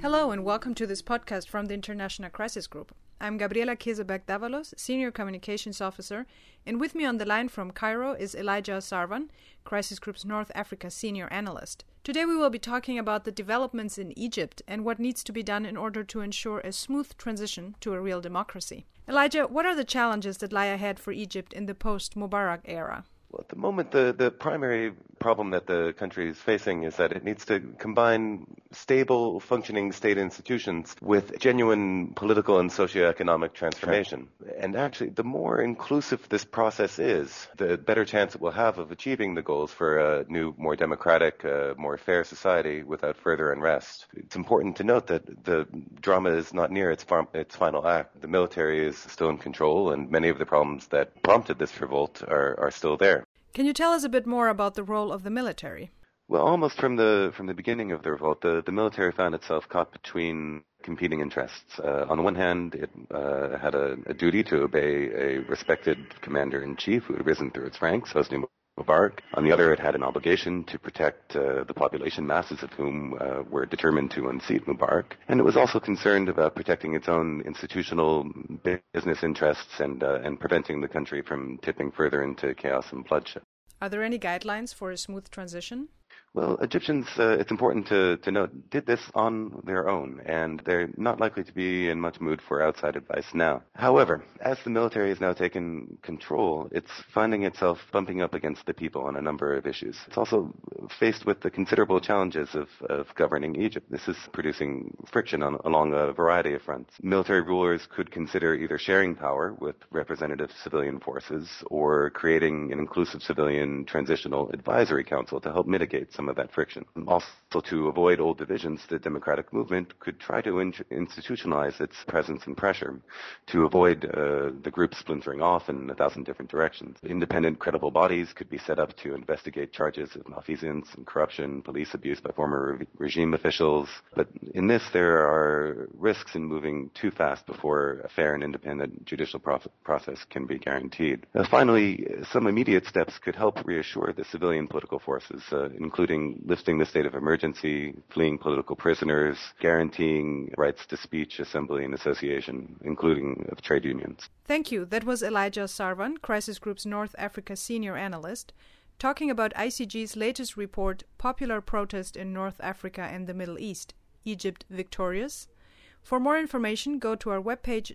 Hello and welcome to this podcast from the International Crisis Group. I'm Gabriela Keseberg-Davalos, Senior Communications Officer, and with me on the line from Cairo is Elijah Sarvan, Crisis Group's North Africa Senior Analyst. Today we will be talking about the developments in Egypt and what needs to be done in order to ensure a smooth transition to a real democracy. Elijah, what are the challenges that lie ahead for Egypt in the post-Mubarak era? Well, at the moment, the primary problem that the country is facing is that it needs to combine stable, functioning state institutions with genuine political and socioeconomic transformation. And actually, the more inclusive this process is, the better chance it will have of achieving the goals for a new, more democratic, more fair society without further unrest. It's important to note that the drama is not near its final act. The military is still in control, and many of the problems that prompted this revolt are still there. Can you tell us a bit more about the role of the military? Well, almost from the beginning of the revolt, the military found itself caught between competing interests. On the one hand, it had a duty to obey a respected commander-in-chief who had risen through its ranks, Hosni Mubarak. On the other, it had an obligation to protect the population, masses of whom were determined to unseat Mubarak. And it was also concerned about protecting its own institutional business interests and preventing the country from tipping further into chaos and bloodshed. Are there any guidelines for a smooth transition? Well, Egyptians, it's important to note, did this on their own, and they're not likely to be in much mood for outside advice now. However, as the military has now taken control, it's finding itself bumping up against the people on a number of issues. It's also faced with the considerable challenges of governing Egypt. This is producing friction along a variety of fronts. Military rulers could consider either sharing power with representative civilian forces or creating an inclusive civilian transitional advisory council to help mitigate some of that friction. Also, to avoid old divisions, the democratic movement could try to institutionalize its presence and pressure to avoid the group splintering off in 1,000 different directions. Independent, credible bodies could be set up to investigate charges of malfeasance and corruption, police abuse by former regime officials. But in this, there are risks in moving too fast before a fair and independent judicial process can be guaranteed. Finally, some immediate steps could help reassure the civilian political forces, including lifting the state of emergency, fleeing political prisoners, guaranteeing rights to speech, assembly, and association, including of trade unions. Thank you. That was Elijah Sarvan, Crisis Group's North Africa Senior Analyst, talking about ICG's latest report, Popular Protest in North Africa and the Middle East, Egypt Victorious. For more information, go to our webpage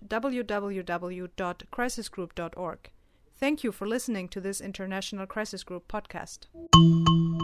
www.crisisgroup.org. Thank you for listening to this International Crisis Group podcast.